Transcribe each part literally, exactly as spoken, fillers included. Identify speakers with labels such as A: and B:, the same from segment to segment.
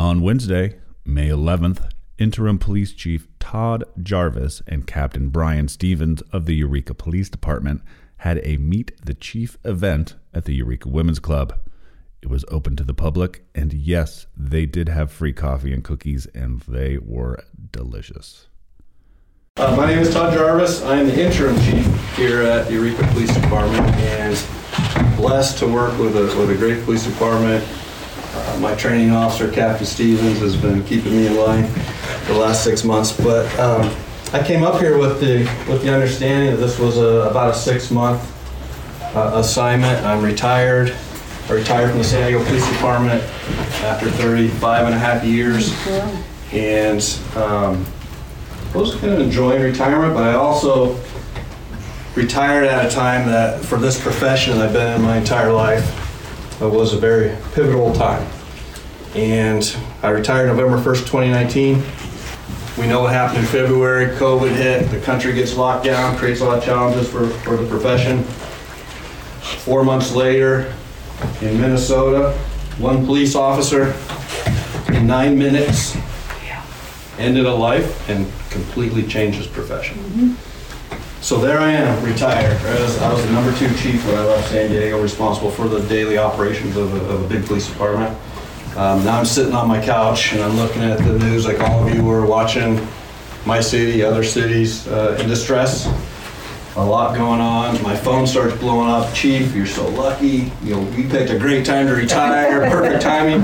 A: On Wednesday, May eleventh, Interim Police Chief Todd Jarvis and Captain Brian Stevens of the Eureka Police Department had a Meet the Chief event at the Eureka Women's Club. It was open to the public, and yes, they did have free coffee and cookies, and they were delicious.
B: Uh, my name is Todd Jarvis. I am the interim chief here at the Eureka Police Department, and blessed to work with a, with a great police department. Uh, my training officer, Captain Stevens, has been keeping me in line for the last six months. But um, I came up here with the with the understanding that this was a, about a six-month uh, assignment. I'm retired. I retired from the San Diego Police Department after thirty-five and a half years, and um, I was kind of enjoying retirement, but I also retired at a time that, for this profession I've been in my entire life, it was a very pivotal time. And I retired November first, twenty nineteen. We know what happened in February. COVID hit, the country gets locked down, creates a lot of challenges for, for the profession. Four months later, in Minnesota, one police officer in nine minutes ended a life and completely changed his profession. Mm-hmm. So there I am, retired. I was, I was the number two chief when I left San Diego, responsible for the daily operations of a, of a big police department. Um, now I'm sitting on my couch and I'm looking at the news like all of you were watching my city, other cities uh, in distress. A lot going on. My phone starts blowing up. Chief, you're so lucky. You know, you picked a great time to retire. Perfect timing.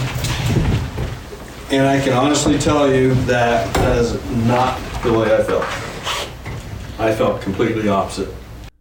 B: And I can honestly tell you that that is not the way I felt. I felt completely opposite.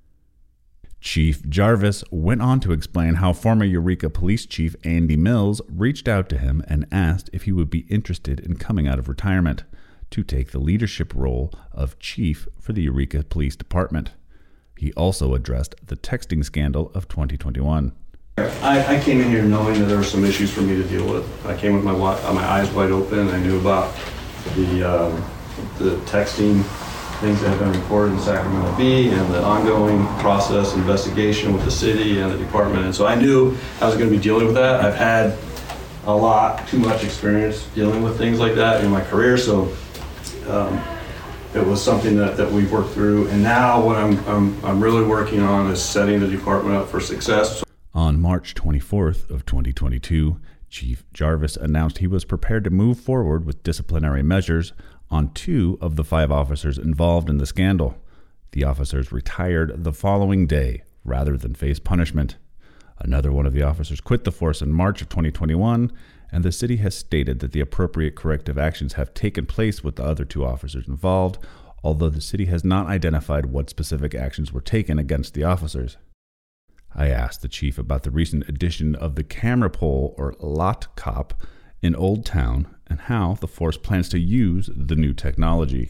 A: Chief Jarvis went on to explain how former Eureka Police Chief Andy Mills reached out to him and asked if he would be interested in coming out of retirement to take the leadership role of chief for the Eureka Police Department. He also addressed the texting scandal of twenty twenty-one.
B: I, I came in here knowing that there were some issues for me to deal with. I came with my my eyes wide open. I knew about the um, the texting things that have been reported in Sacramento Bee and the ongoing process investigation with the city and the department. And so I knew I was going to be dealing with that. I've had a lot, too much experience dealing with things like that in my career. So um, it was something that, that we've worked through. And now what I'm, I'm, I'm really working on is setting the department up for success.
A: On March twenty-fourth of twenty twenty-two, Chief Jarvis announced he was prepared to move forward with disciplinary measures on two of the five officers involved in the scandal. The officers retired the following day rather than face punishment. Another one of the officers quit the force in March of twenty twenty-one, and the city has stated that the appropriate corrective actions have taken place with the other two officers involved, although the city has not identified what specific actions were taken against the officers. I asked the chief about the recent addition of the camera pole, or lot cop, in Old Town and how the force plans to use the new technology.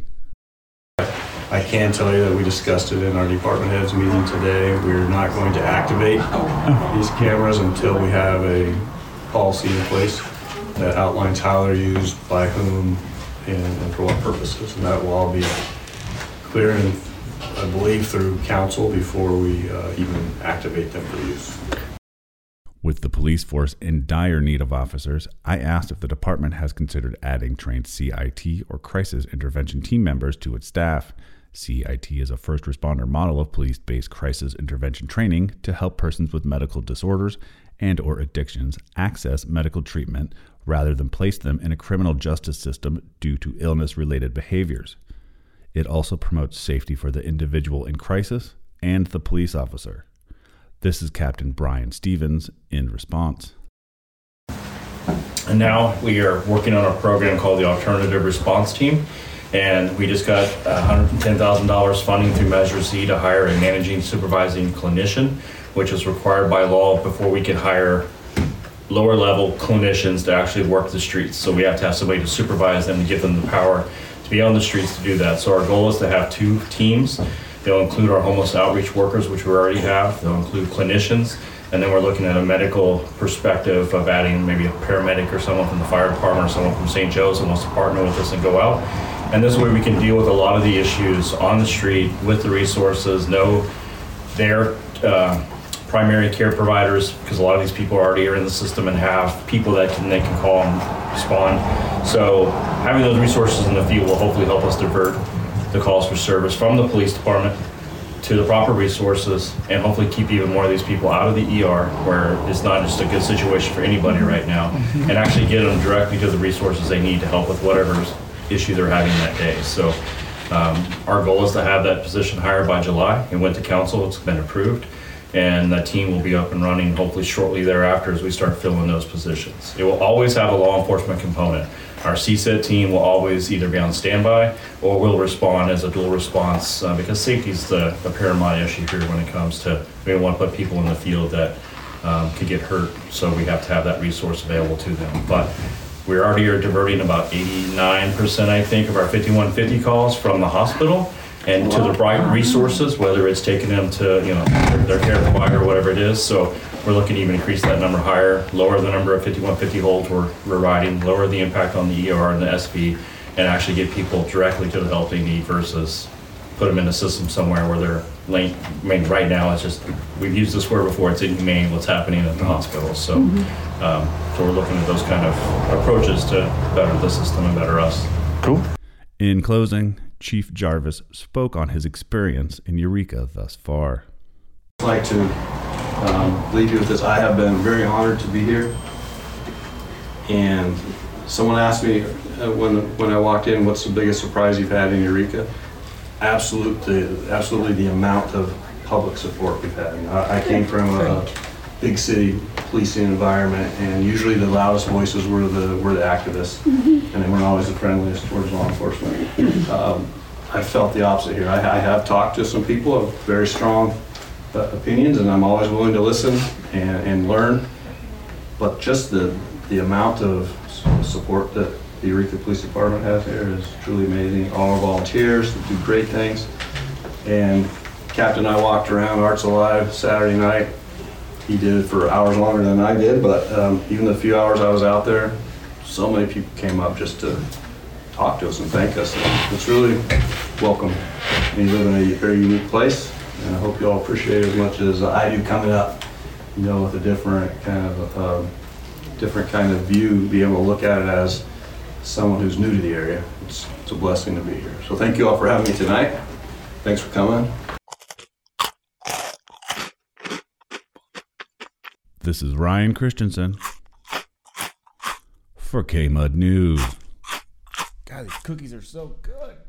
B: I can tell you that we discussed it in our department heads meeting today. We're not going to activate these cameras until we have a policy in place that outlines how they're used, by whom, and, and for what purposes. And that will all be clear, and I believe through council before we uh, even activate them for use.
A: With the police force in dire need of officers, I asked if the department has considered adding trained C I T or crisis intervention team members to its staff. C I T is a first responder model of police-based crisis intervention training to help persons with medical disorders and or addictions access medical treatment rather than place them in a criminal justice system due to illness-related behaviors. It also promotes safety for the individual in crisis and the police officer. This is Captain Brian Stevens in response.
C: And now we are working on a program called the Alternative Response Team, and we just got one hundred ten thousand dollars funding through Measure Z to hire a managing supervising clinician, which is required by law before we can hire lower level clinicians to actually work the streets. So we have to have somebody to supervise them, to give them the power to be on the streets to do that. So our goal is to have two teams. They'll include our homeless outreach workers, which we already have. They'll include clinicians. And then we're looking at a medical perspective of adding maybe a paramedic or someone from the fire department or someone from Saint Joe's that wants to partner with us and go out. And this way we can deal with a lot of the issues on the street with the resources, know their uh, primary care providers, because a lot of these people already are in the system and have people that can they can call and respond. So having those resources in the field will hopefully help us divert the calls for service from the police department to the proper resources, and hopefully keep even more of these people out of the E R, where it's not just a good situation for anybody right now, and actually get them directly to the resources they need to help with whatever issue they're having that day. So um, our goal is to have that position hired by July. It went to council, it's been approved, and the team will be up and running hopefully shortly thereafter as we start filling those positions. It will always have a law enforcement component. Our C S E T team will always either be on standby or will respond as a dual response uh, because safety is the, the paramount issue here when it comes to, we don't want to put people in the field that um, could get hurt, so we have to have that resource available to them. But we already are diverting about eighty-nine percent, I think, of our fifty-one fifty calls from the hospital and to the right resources, whether it's taking them to, you know, their care provider or whatever it is. So we're looking to even increase that number higher, lower the number of fifty-one fifty holds we're, we're riding, lower the impact on the E R and the S V, and actually get people directly to the help they need versus put them in a system somewhere where they're late. I mean, right now it's just, we've used this word before, it's inhumane what's happening at the hospital. So, um, so we're looking at those kind of approaches to better the system and better us.
A: Cool. In closing, Chief Jarvis spoke on his experience in Eureka thus far.
B: I'd like to um, leave you with this. I have been very honored to be here. And someone asked me uh, when when I walked in, what's the biggest surprise you've had in Eureka? Absolutely, absolutely the amount of public support we've had. You know, I, I came from a big city policing environment, and usually the loudest voices were the were the activists, mm-hmm. and they weren't always the friendliest towards law enforcement. Um, I felt the opposite here. I, I have talked to some people of very strong uh, opinions, and I'm always willing to listen and, and learn. But just the the amount of support that the Eureka Police Department has here is truly amazing. All our volunteers do great things. And Captain and I walked around Arts Alive Saturday night. He did it for hours longer than I did, but um, even the few hours I was out there, so many people came up just to talk to us and thank us. And it's really welcome. We live in a very unique place, and I hope you all appreciate it as much as I do coming up, you know, with a different kind of uh, different kind of view, be able to look at it as someone who's new to the area. It's, it's a blessing to be here. So thank you all for having me tonight. Thanks for coming.
A: This is Ryan Christensen for K-Mud News.
D: God, these cookies are so good.